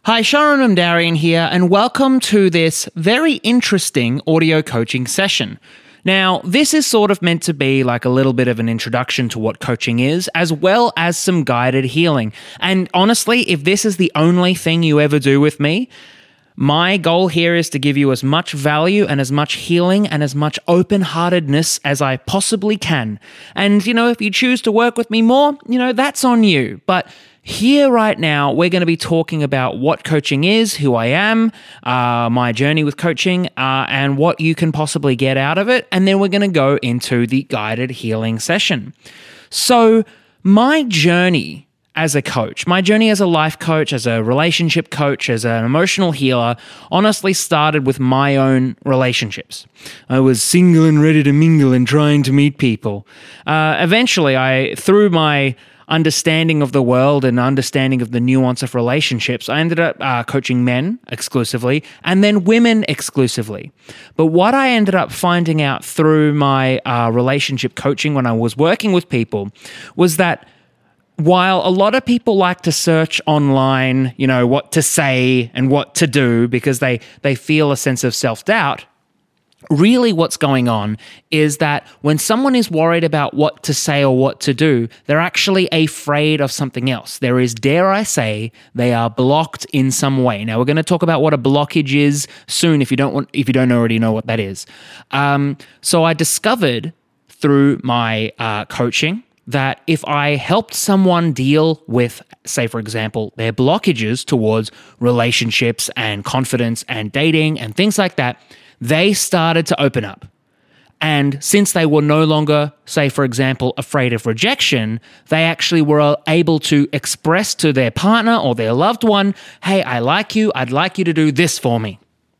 Hi, Sharon Darian here, and welcome to this very interesting audio coaching session. Now, this is sort of meant to be like a little bit of an introduction to what coaching is, as well as some guided healing. And honestly, if this is the only thing you ever do with me, my goal here is to give you as much value and as much healing and as much open-heartedness as I possibly can. And, if you choose to work with me more, that's on you. But here right now, we're going to be talking about what coaching is, who I am, my journey with coaching, and what you can possibly get out of it. And then we're going to go into the guided healing session. So my journey as a coach, my journey as a life coach, as a relationship coach, as an emotional healer, honestly started with my own relationships. I was single and ready to mingle and trying to meet people. Eventually, through my understanding of the world and understanding of the nuance of relationships, I ended up coaching men exclusively and then women exclusively. But what I ended up finding out through my relationship coaching when I was working with people was that while a lot of people like to search online, what to say and what to do because they feel a sense of self-doubt, really what's going on is that when someone is worried about what to say or what to do, they're actually afraid of something else. There is, dare I say, they are blocked in some way. Now, we're going to talk about what a blockage is soon if you don't already know what that is. So I discovered through my coaching that if I helped someone deal with, say, for example, their blockages towards relationships and confidence and dating and things like that, they started to open up. And since they were no longer, say, for example, afraid of rejection, they actually were able to express to their partner or their loved one, hey, I like you, I'd like you to do this for me.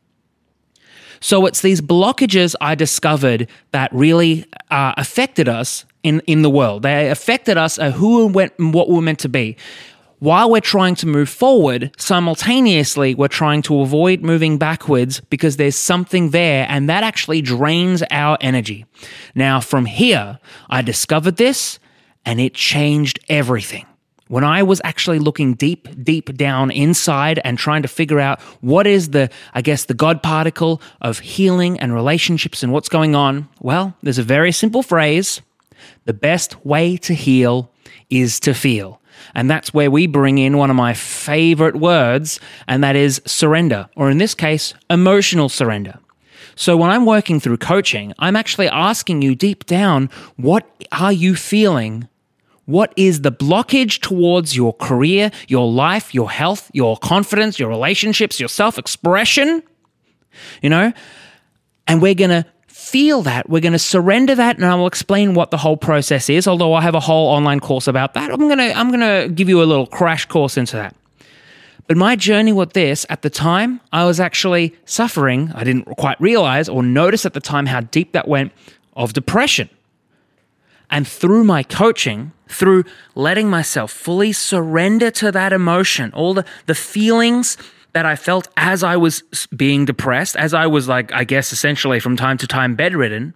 So it's these blockages I discovered that really affected us in the world. They affected us who and what we're meant to be. While we're trying to move forward, simultaneously, we're trying to avoid moving backwards because there's something there and that actually drains our energy. Now, from here, I discovered this and it changed everything. When I was actually looking deep down inside and trying to figure out what is the God particle of healing and relationships and what's going on, well, there's a very simple phrase: the best way to heal is to feel. And that's where we bring in one of my favorite words, and that is surrender, or in this case, emotional surrender. So when I'm working through coaching, I'm actually asking you deep down, what are you feeling? What is the blockage towards your career, your life, your health, your confidence, your relationships, your self-expression? And we're going to feel that. We're going to surrender that, and I will explain what the whole process is, although I have a whole online course about that. I'm going to give you a little crash course into that. But my journey with this, at the time, I was actually suffering, I didn't quite realize or notice at the time how deep that went, of depression. And through my coaching, through letting myself fully surrender to that emotion, all the feelings that I felt as I was being depressed, as I was essentially from time to time bedridden,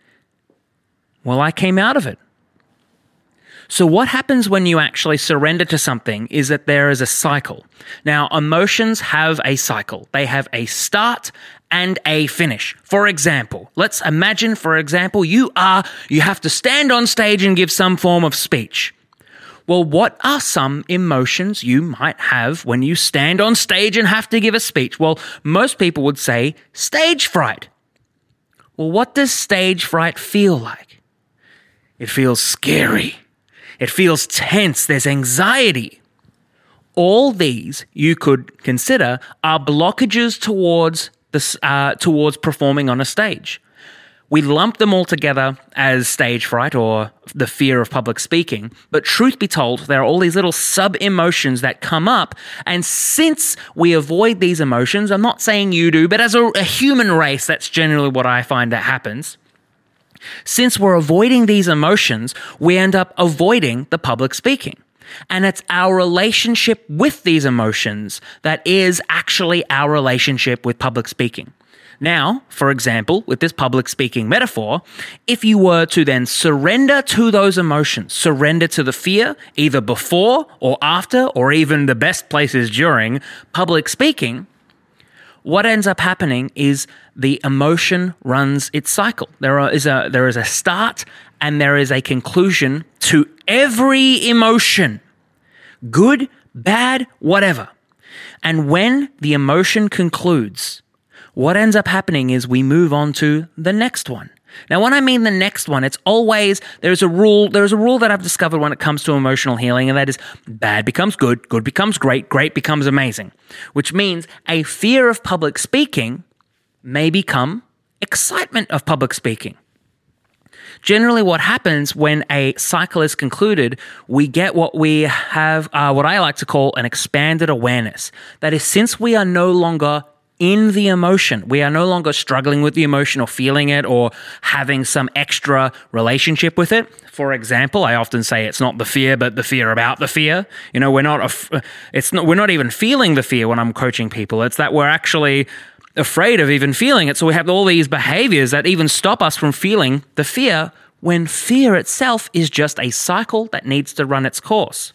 well, I came out of it. So what happens when you actually surrender to something is that there is a cycle. Now, emotions have a cycle. They have a start and a finish. For example, let's imagine, you have to stand on stage and give some form of speech. Well, what are some emotions you might have when you stand on stage and have to give a speech? Well, most people would say stage fright. Well, what does stage fright feel like? It feels scary. It feels tense. There's anxiety. All these you could consider are blockages towards performing on a stage. We lump them all together as stage fright or the fear of public speaking, but truth be told, there are all these little sub-emotions that come up, and since we avoid these emotions, I'm not saying you do, but as a human race, that's generally what I find that happens. Since we're avoiding these emotions, we end up avoiding the public speaking. And it's our relationship with these emotions that is actually our relationship with public speaking. Now, for example, with this public speaking metaphor, if you were to then surrender to those emotions, surrender to the fear, either before or after, or even the best places during public speaking, what ends up happening is the emotion runs its cycle. There is a start and there is a conclusion to every emotion, good, bad, whatever. And when the emotion concludes, what ends up happening is we move on to the next one. Now, when I mean the next one, it's always, there's a rule that I've discovered when it comes to emotional healing, and that is bad becomes good, good becomes great, great becomes amazing, which means a fear of public speaking may become excitement of public speaking. Generally, what happens when a cycle is concluded, we get what we have, what I like to call an expanded awareness. That is, since we are no longer in the emotion, we are no longer struggling with the emotion or feeling it or having some extra relationship with it. For example, I often say it's not the fear, but the fear about the fear. You know, we're not even feeling the fear when I'm coaching people. It's that we're actually afraid of even feeling it. So we have all these behaviors that even stop us from feeling the fear, when fear itself is just a cycle that needs to run its course.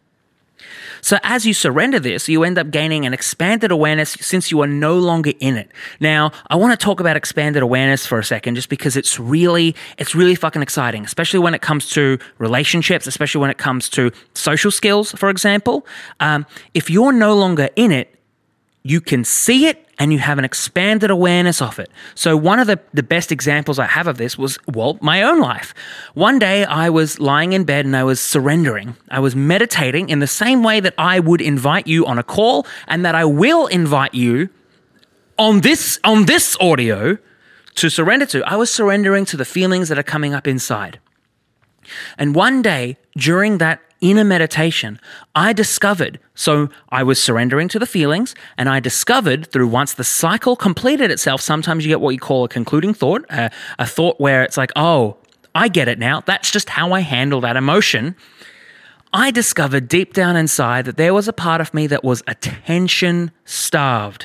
So as you surrender this, you end up gaining an expanded awareness since you are no longer in it. Now, I want to talk about expanded awareness for a second, just because it's really fucking exciting, especially when it comes to relationships, especially when it comes to social skills, for example. If you're no longer in it, you can see it and you have an expanded awareness of it. So one of the best examples I have of this was, my own life. One day I was lying in bed and I was surrendering. I was meditating in the same way that I would invite you on a call and that I will invite you on this audio to surrender to. I was surrendering to the feelings that are coming up inside. And one day during that inner meditation, I discovered, so I was surrendering to the feelings, and I discovered through, once the cycle completed itself, sometimes you get what you call a concluding thought, a thought where it's like, oh, I get it now. That's just how I handle that emotion. I discovered deep down inside that there was a part of me that was attention starved,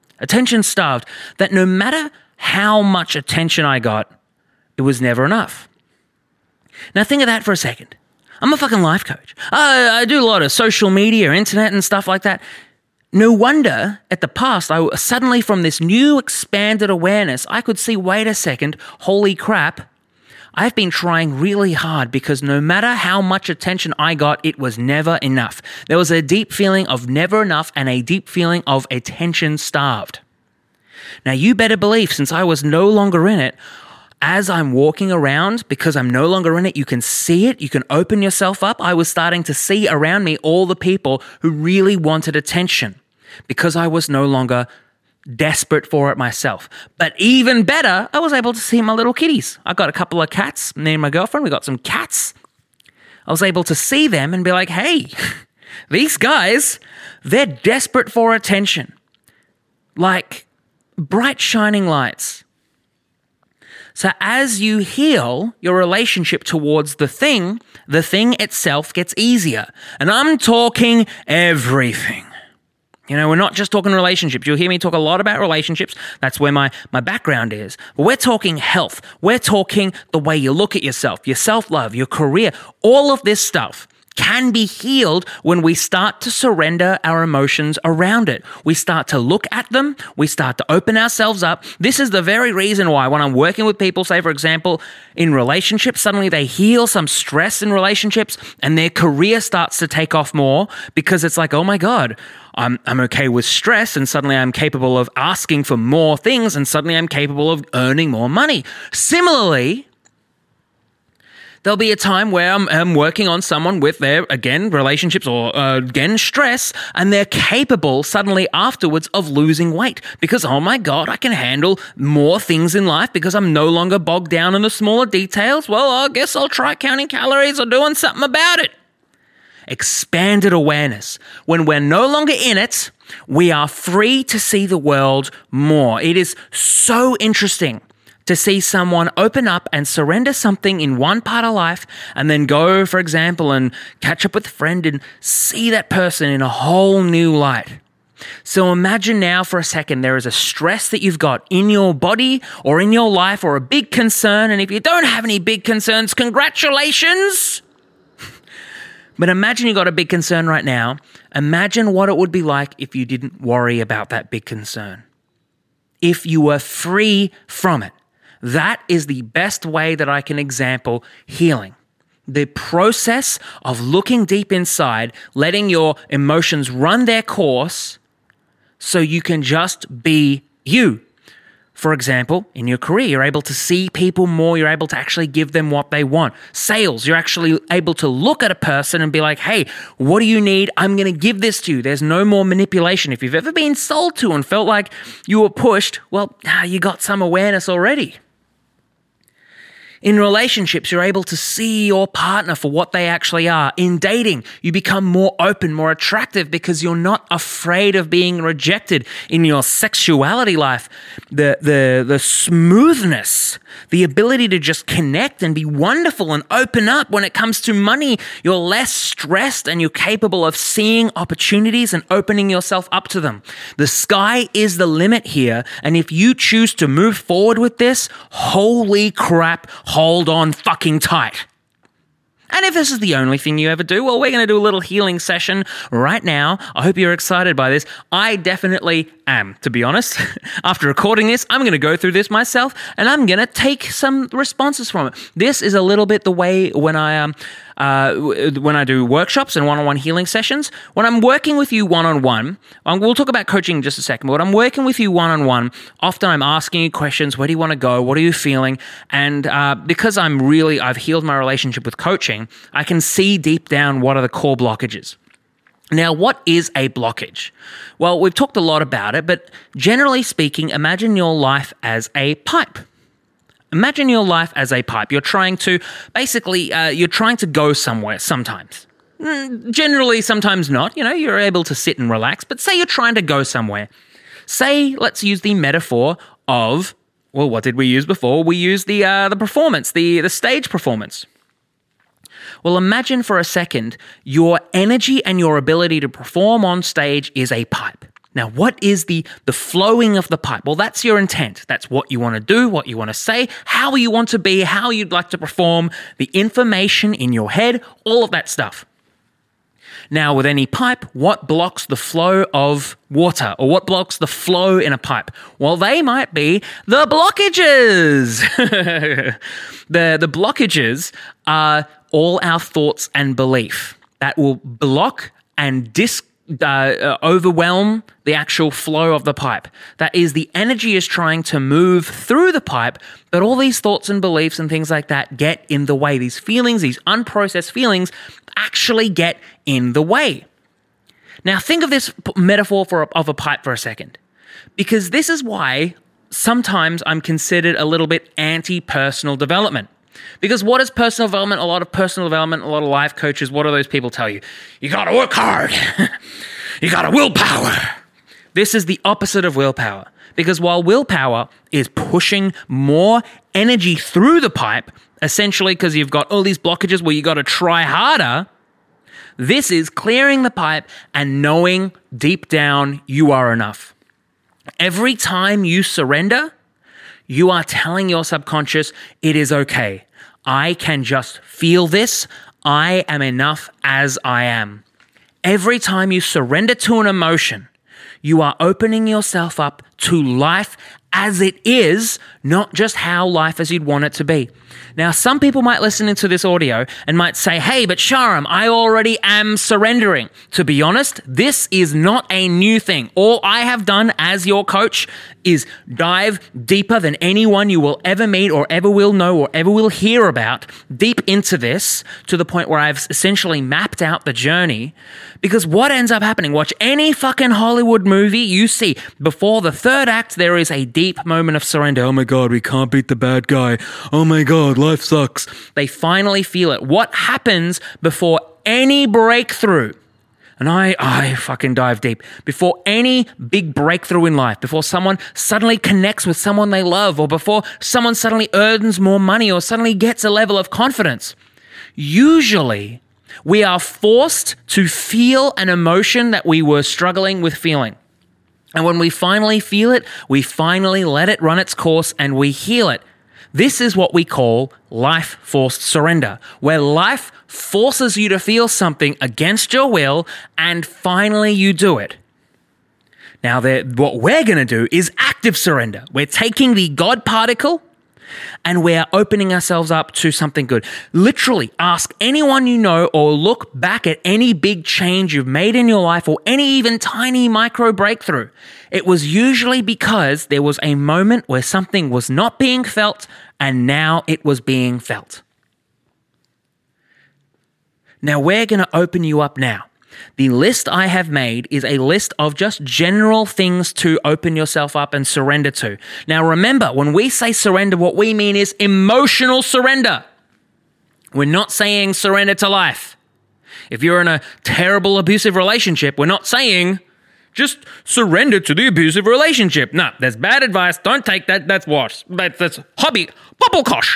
that no matter how much attention I got, it was never enough. Now think of that for a second. I'm a fucking life coach. I do a lot of social media, internet and stuff like that. No wonder at the past, I suddenly, from this new expanded awareness, I could see, wait a second, holy crap, I've been trying really hard because no matter how much attention I got, it was never enough. There was a deep feeling of never enough and a deep feeling of attention starved. Now you better believe, since I was no longer in it, as I'm walking around, because I'm no longer in it, you can see it, you can open yourself up. I was starting to see around me all the people who really wanted attention because I was no longer desperate for it myself. But even better, I was able to see my little kitties. I got a couple of cats, me and my girlfriend, we got some cats. I was able to see them and be like, hey, these guys, they're desperate for attention. Like bright shining lights. So as you heal your relationship towards the thing itself gets easier. And I'm talking everything. You know, we're not just talking relationships. You'll hear me talk a lot about relationships. That's where my background is. But we're talking health. We're talking the way you look at yourself, your self-love, your career. All of this stuff can be healed when we start to surrender our emotions around it. We start to look at them. We start to open ourselves up. This is the very reason why when I'm working with people, say for example, in relationships, suddenly they heal some stress in relationships and their career starts to take off more because it's like, oh my God, I'm okay with stress and suddenly I'm capable of asking for more things and suddenly I'm capable of earning more money. Similarly, there'll be a time where I'm working on someone with their, again, relationships or, again, stress, and they're capable suddenly afterwards of losing weight because, oh my God, I can handle more things in life because I'm no longer bogged down in the smaller details. Well, I guess I'll try counting calories or doing something about it. Expanded awareness. When we're no longer in it, we are free to see the world more. It is so interesting to see someone open up and surrender something in one part of life and then go, for example, and catch up with a friend and see that person in a whole new light. So imagine now for a second there is a stress that you've got in your body or in your life or a big concern. And if you don't have any big concerns, congratulations. But imagine you got a big concern right now. Imagine what it would be like if you didn't worry about that big concern. If you were free from it. That is the best way that I can example healing. The process of looking deep inside, letting your emotions run their course so you can just be you. For example, in your career, you're able to see people more. You're able to actually give them what they want. Sales, you're actually able to look at a person and be like, hey, what do you need? I'm going to give this to you. There's no more manipulation. If you've ever been sold to and felt like you were pushed, well, you got some awareness already. In relationships, you're able to see your partner for what they actually are. In dating, you become more open, more attractive because you're not afraid of being rejected. In your sexuality life, the smoothness, the ability to just connect and be wonderful and open up. When it comes to money, you're less stressed and you're capable of seeing opportunities and opening yourself up to them. The sky is the limit here, and if you choose to move forward with this, holy crap, hold on fucking tight. And if this is the only thing you ever do, well, we're going to do a little healing session right now. I hope you're excited by this. I definitely am, to be honest. After recording this, I'm going to go through this myself and I'm going to take some responses from it. This is a little bit the way when I do workshops and one-on-one healing sessions. When I'm working with you one-on-one, we'll talk about coaching in just a second, but when I'm working with you one-on-one, often I'm asking you questions. Where do you want to go? What are you feeling? And because I've healed my relationship with coaching, I can see deep down what are the core blockages. Now, what is a blockage? Well, we've talked a lot about it, but generally speaking, imagine your life as a pipe. Imagine your life as a pipe. You're trying to go somewhere sometimes. Generally, sometimes not. You're able to sit and relax, but say you're trying to go somewhere. Say, let's use the metaphor of, well, what did we use before? We used the performance, the stage performance. Well, imagine for a second your energy and your ability to perform on stage is a pipe. Now, what is the flowing of the pipe? Well, that's your intent. That's what you want to do, what you want to say, how you want to be, how you'd like to perform, the information in your head, all of that stuff. Now, with any pipe, what blocks the flow of water or what blocks the flow in a pipe? Well, they might be the blockages. The blockages are all our thoughts and belief that will block and overwhelm the actual flow of the pipe. That is, the energy is trying to move through the pipe, but all these thoughts and beliefs and things like that get in the way. These feelings, these unprocessed feelings actually get in the way. Now think of this metaphor of a pipe for a second, because this is why sometimes I'm considered a little bit anti-personal development. Because what is personal development? A lot of life coaches, what do those people tell you? You got to work hard. You got to willpower. This is the opposite of willpower. Because while willpower is pushing more energy through the pipe, essentially because you've got all these blockages where you got to try harder, this is clearing the pipe and knowing deep down you are enough. Every time you surrender, you are telling your subconscious, it is okay. I can just feel this. I am enough as I am. Every time you surrender to an emotion, you are opening yourself up to life as it is, not just how life as you'd want it to be. Now, some people might listen into this audio and might say, hey, but Sharam, I already am surrendering. To be honest, this is not a new thing. All I have done as your coach is dive deeper than anyone you will ever meet or ever will know or ever will hear about, deep into this to the point where I've essentially mapped out the journey. Because what ends up happening, watch any fucking Hollywood movie you see, before the third act, there is a deep moment of surrender. Oh my God, we can't beat the bad guy. Oh my God, life sucks. They finally feel it. What happens before any breakthrough? And I fucking dive deep. Before any big breakthrough in life, before someone suddenly connects with someone they love, or before someone suddenly earns more money or suddenly gets a level of confidence, usually we are forced to feel an emotion that we were struggling with feeling. And when we finally feel it, we finally let it run its course and we heal it. This is what we call life-forced surrender, where life forces you to feel something against your will and finally you do it. Now, what we're going to do is active surrender. We're taking the God particle and we're opening ourselves up to something good. Literally, ask anyone you know or look back at any big change you've made in your life or any even tiny micro breakthrough. It was usually because there was a moment where something was not being felt and now it was being felt. Now, we're going to open you up now. The list I have made is a list of just general things to open yourself up and surrender to. Now, remember, when we say surrender, what we mean is emotional surrender. We're not saying surrender to life. If you're in a terrible abusive relationship, we're not saying just surrender to the abusive relationship. No, that's bad advice. Don't take that. That's worse. That's hobby. Bubblekosh.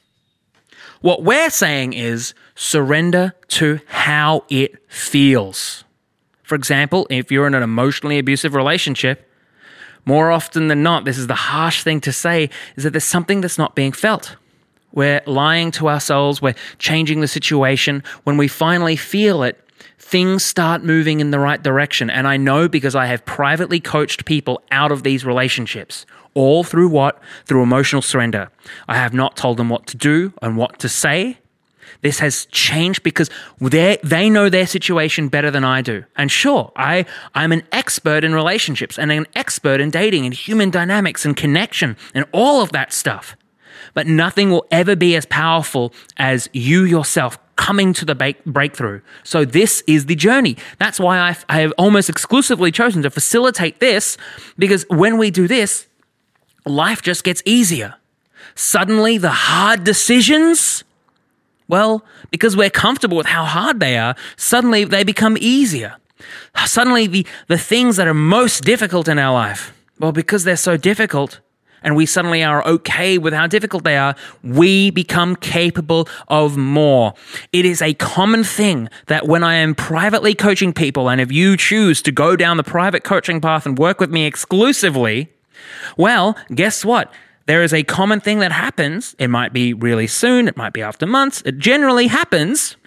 What we're saying is surrender to how it feels. For example, if you're in an emotionally abusive relationship, more often than not, this is the harsh thing to say, is that there's something that's not being felt. We're lying to ourselves, we're changing the situation. When we finally feel it, things start moving in the right direction. And I know because I have privately coached people out of these relationships. All through what? Through emotional surrender. I have not told them what to do and what to say. This has changed because they know their situation better than I do. And sure, I'm an expert in relationships and an expert in dating and human dynamics and connection and all of that stuff. But nothing will ever be as powerful as you yourself coming to the breakthrough. So this is the journey. That's why I have almost exclusively chosen to facilitate this, because when we do this, life just gets easier. Suddenly, the hard decisions, well, because we're comfortable with how hard they are, suddenly they become easier. Suddenly, the things that are most difficult in our life, well, because they're so difficult, and we suddenly are okay with how difficult they are, we become capable of more. It is a common thing that when I am privately coaching people, and if you choose to go down the private coaching path and work with me exclusively, well, guess what? There is a common thing that happens. It might be really soon. It might be after months. It generally happens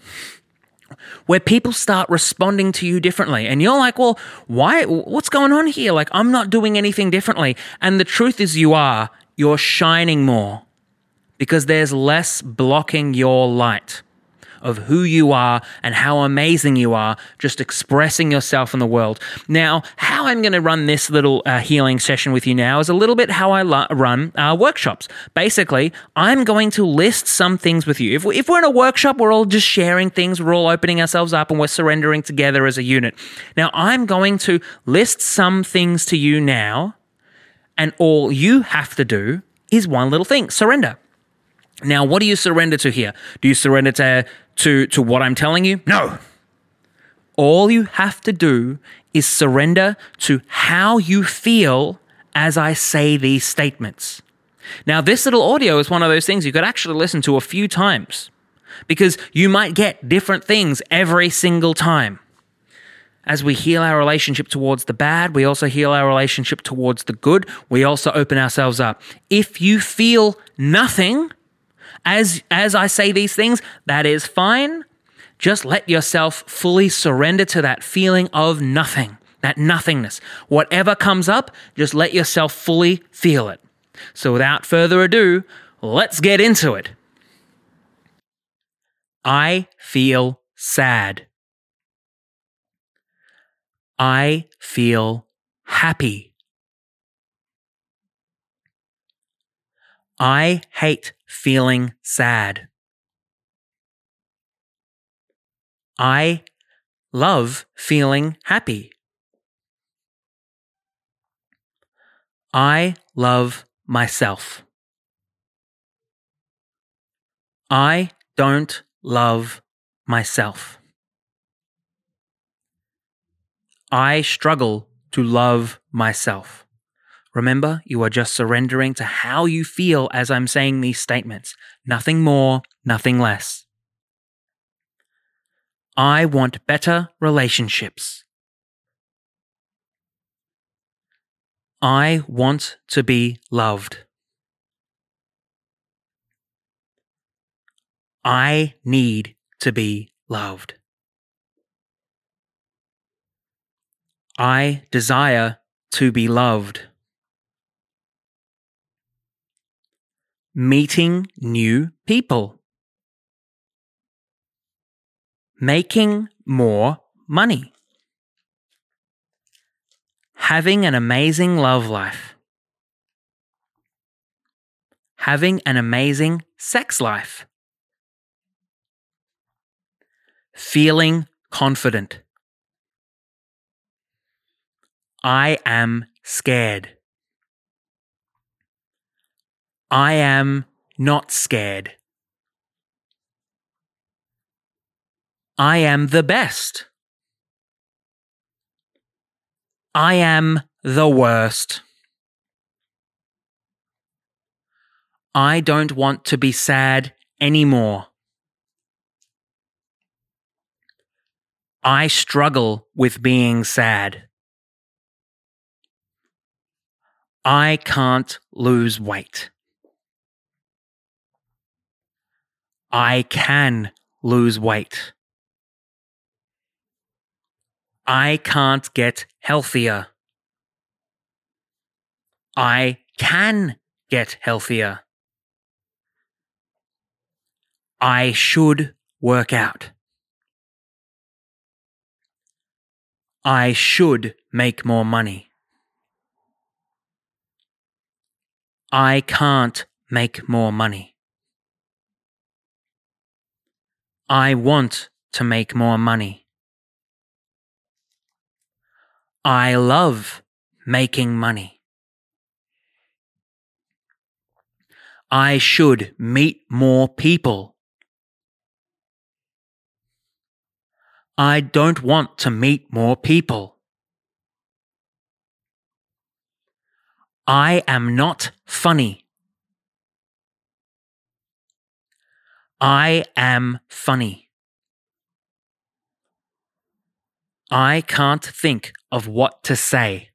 where people start responding to you differently. And you're like, well, why? What's going on here? Like, I'm not doing anything differently. And the truth is you're shining more because there's less blocking your light of who you are and how amazing you are, just expressing yourself in the world. Now, how I'm going to run this little healing session with you now is a little bit how I run workshops. Basically, I'm going to list some things with you. If we're in a workshop, we're all just sharing things, we're all opening ourselves up and we're surrendering together as a unit. Now, I'm going to list some things to you now, and all you have to do is one little thing: surrender. Now, what do you surrender to here? Do you surrender to what I'm telling you? No. All you have to do is surrender to how you feel as I say these statements. Now, this little audio is one of those things you could actually listen to a few times because you might get different things every single time. As we heal our relationship towards the bad, we also heal our relationship towards the good. We also open ourselves up. If you feel nothing as I say these things, that is fine. Just let yourself fully surrender to that feeling of nothing, that nothingness. Whatever comes up, just let yourself fully feel it. So without further ado, let's get into it. I feel sad. I feel happy. I hate feeling sad. I love feeling happy. I love myself. I don't love myself. I struggle to love myself. Remember, you are just surrendering to how you feel as I'm saying these statements. Nothing more, nothing less. I want better relationships. I want to be loved. I need to be loved. I desire to be loved. Meeting new people. Making more money. Having an amazing love life. Having an amazing sex life. Feeling confident. I am scared. I am not scared. I am the best. I am the worst. I don't want to be sad anymore. I struggle with being sad. I can't lose weight. I can lose weight. I can't get healthier. I can get healthier. I should work out. I should make more money. I can't make more money. I want to make more money. I love making money. I should meet more people. I don't want to meet more people. I am not funny. I am funny. I can't think of what to say.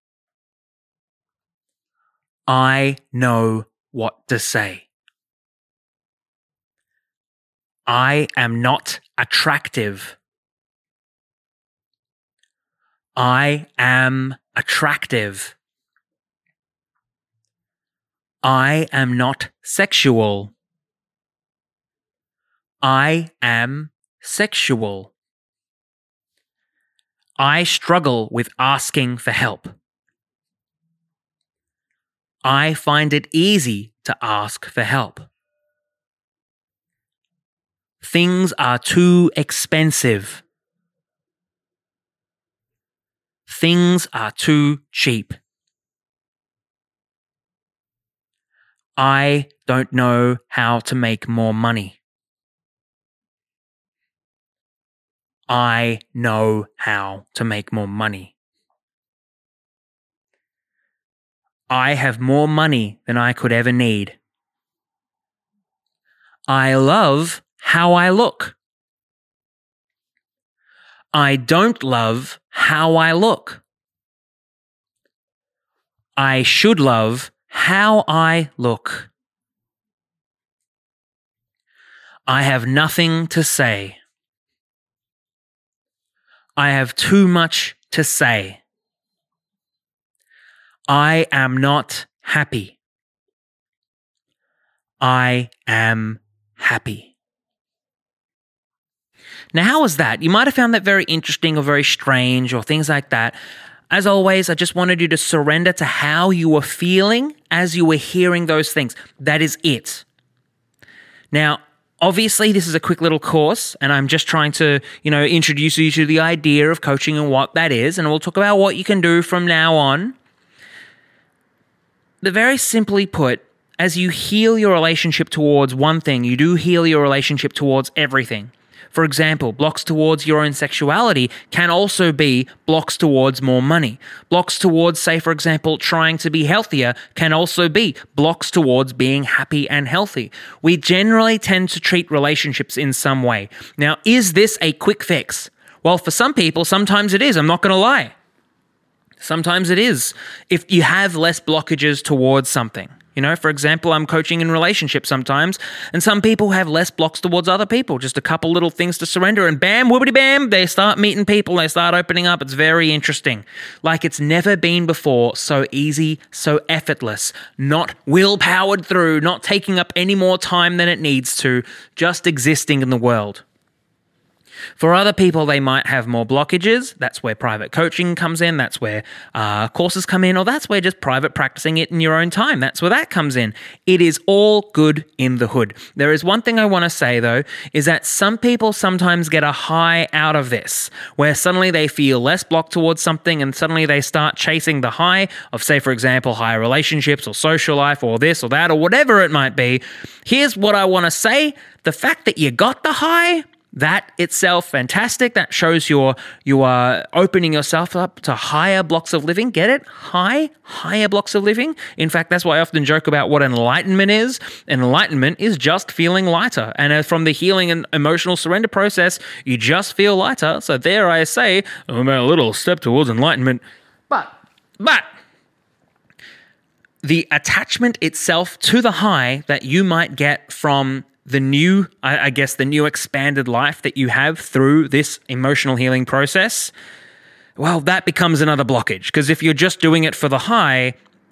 I know what to say. I am not attractive. I am attractive. I am not sexual. I am sexual. I struggle with asking for help. I find it easy to ask for help. Things are too expensive. Things are too cheap. I don't know how to make more money. I know how to make more money. I have more money than I could ever need. I love how I look. I don't love how I look. I should love how I look. I have nothing to say. I have too much to say. I am not happy. I am happy. Now, how was that? You might have found that very interesting or very strange or things like that. As always, I just wanted you to surrender to how you were feeling as you were hearing those things. That is it. Now, obviously, this is a quick little course, and I'm just trying to, introduce you to the idea of coaching and what that is, and we'll talk about what you can do from now on. But very simply put, as you heal your relationship towards one thing, you do heal your relationship towards everything. For example, blocks towards your own sexuality can also be blocks towards more money. Blocks towards, say, for example, trying to be healthier can also be blocks towards being happy and healthy. We generally tend to treat relationships in some way. Now, is this a quick fix? Well, for some people, sometimes it is. I'm not going to lie. Sometimes it is. If you have less blockages towards something. For example, I'm coaching in relationships sometimes, and some people have less blocks towards other people, just a couple little things to surrender, and bam, whoopity bam, they start meeting people, they start opening up. It's very interesting. Like it's never been before, so easy, so effortless, not will-powered through, not taking up any more time than it needs to, just existing in the world. For other people, they might have more blockages. That's where private coaching comes in. That's where courses come in, or that's where just private practicing it in your own time. That's where that comes in. It is all good in the hood. There is one thing I want to say, though, is that some people sometimes get a high out of this, where suddenly they feel less blocked towards something and suddenly they start chasing the high of, say, for example, higher relationships or social life or this or that or whatever it might be. Here's what I want to say. The fact that you got the high, that itself, fantastic. That shows you are opening yourself up to higher blocks of living. Get it? Higher blocks of living. In fact, that's why I often joke about what enlightenment is. Enlightenment is just feeling lighter. And from the healing and emotional surrender process, you just feel lighter. So there I say, I'm a little step towards enlightenment. But the attachment itself to the high that you might get from the new expanded life that you have through this emotional healing process, well, that becomes another blockage. Because if you're just doing it for the high,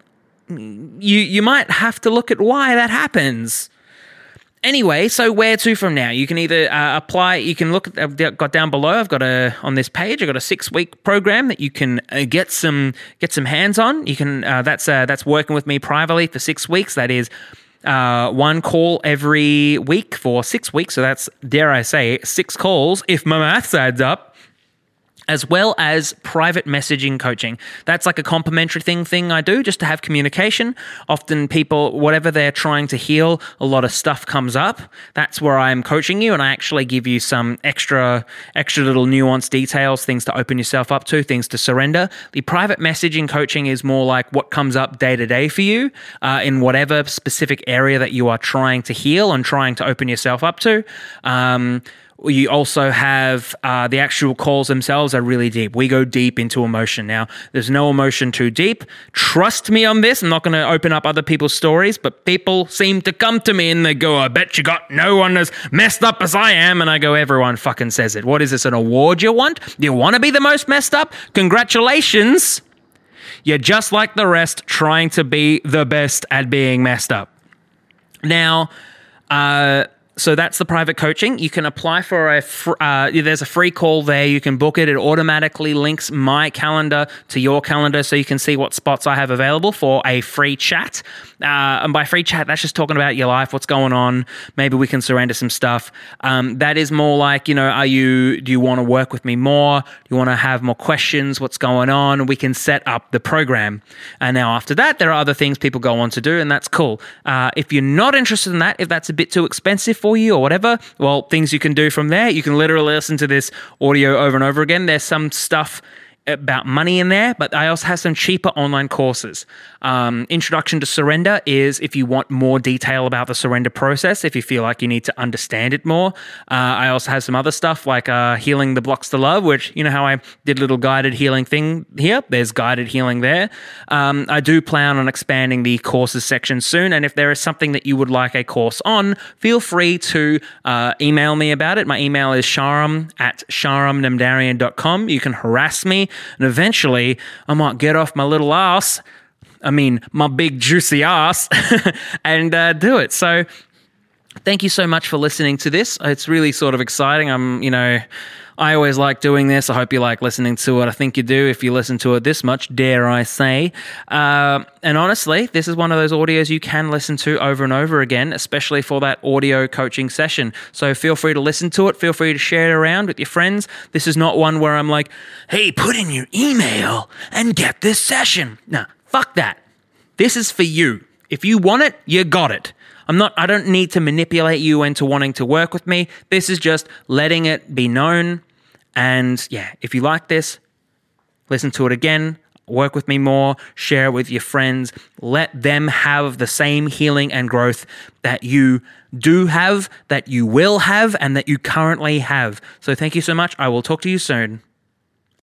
you might have to look at why that happens. Anyway, so where to from now? You can either apply, you can look at, I've got down below, on this page, I've got a 6-week program that you can get some hands on. You can, that's working with me privately for 6 weeks. That is, one call every week for 6 weeks. So that's, dare I say, 6 calls if my maths adds up, as well as private messaging coaching. That's like a complimentary thing I do just to have communication. Often people, whatever they're trying to heal, a lot of stuff comes up. That's where I'm coaching you, and I actually give you some extra little nuanced details, things to open yourself up to, things to surrender. The private messaging coaching is more like what comes up day to day for you in whatever specific area that you are trying to heal and trying to open yourself up to. You also have the actual calls themselves are really deep. We go deep into emotion. Now, there's no emotion too deep. Trust me on this. I'm not going to open up other people's stories, but people seem to come to me and they go, I bet you got no one as messed up as I am. And I go, everyone fucking says it. What is this, an award you want? Do you want to be the most messed up? Congratulations. You're just like the rest trying to be the best at being messed up. Now, so that's the private coaching. You can apply for there's a free call there. You can book it. It automatically links my calendar to your calendar so you can see what spots I have available for a free chat. And by free chat, that's just talking about your life, what's going on. Maybe we can surrender some stuff. That is more like, do you want to work with me more? Do you want to have more questions? What's going on? We can set up the program. And now after that, there are other things people go on to do, and that's cool. If you're not interested in that, if that's a bit too expensive for you or whatever, well, things you can do from there. You can literally listen to this audio over and over again. There's some stuff about money in there, but I also have some cheaper online courses. Introduction to Surrender is if you want more detail about the surrender process, if you feel like you need to understand it more. I also have some other stuff like Healing the Blocks to Love, which, you know how I did a little guided healing thing here? There's guided healing there. I do plan on expanding the courses section soon, and if there is something that you would like a course on, feel free to email me about it. My email is sharam@sharamnamdarian.com. You can harass me, and eventually I might get off my little ass, my big juicy ass, and do it. So thank you so much for listening to this. It's really sort of exciting. I always like doing this. I hope you like listening to it. I think you do if you listen to it this much, dare I say. And honestly, this is one of those audios you can listen to over and over again, especially for that audio coaching session. So feel free to listen to it. Feel free to share it around with your friends. This is not one where I'm like, hey, put in your email and get this session. No, fuck that. This is for you. If you want it, you got it. I don't need to manipulate you into wanting to work with me. This is just letting it be known. And yeah, if you like this, listen to it again, work with me more, share it with your friends, let them have the same healing and growth that you do have, that you will have, and that you currently have. So thank you so much. I will talk to you soon.